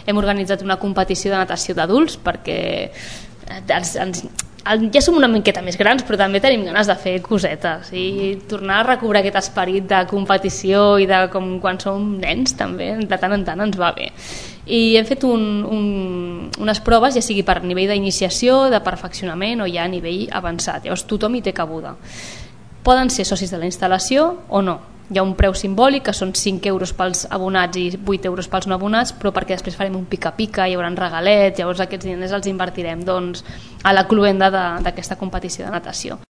hem organitzat una competició de natació d'adults perquè ja som una miqueta més grans, però també tenim ganes de fer cosetes i tornar a recobrar aquest esperit de competició i de com quan som nens també, de tant en tant ens va bé. I hem fet unes proves, ja sigui per nivell d'iniciació, de perfeccionament o ja a nivell avançat. Llavors tothom hi té cabuda. Poden ser socis de la instal·lació o no. Hi ha un preu simbòlic que són 5 euros pels abonats i 8 euros pels no abonats, però perquè després farem un pica-pica, hi haurà regalets, llavors aquests diners els invertirem a la cluenda d'aquesta competició de natació.